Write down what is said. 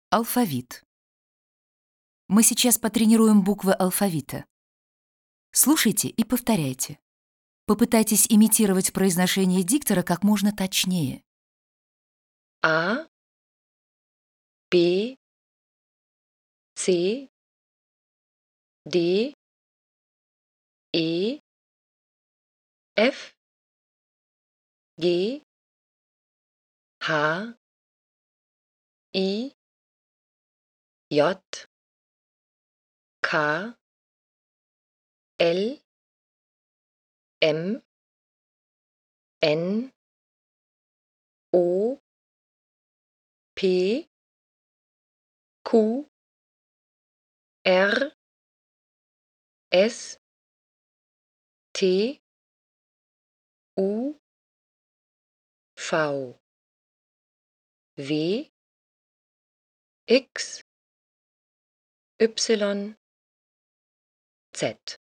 Алфавит. Мы сейчас потренируем буквы алфавита. Слушайте и повторяйте. Попытайтесь имитировать произношение диктора как можно точнее. A, B, C, D, E, F, G, H, I, J, K, L, M, N, O, P, Q, R, S, T, U, V, W, X, Y, Z.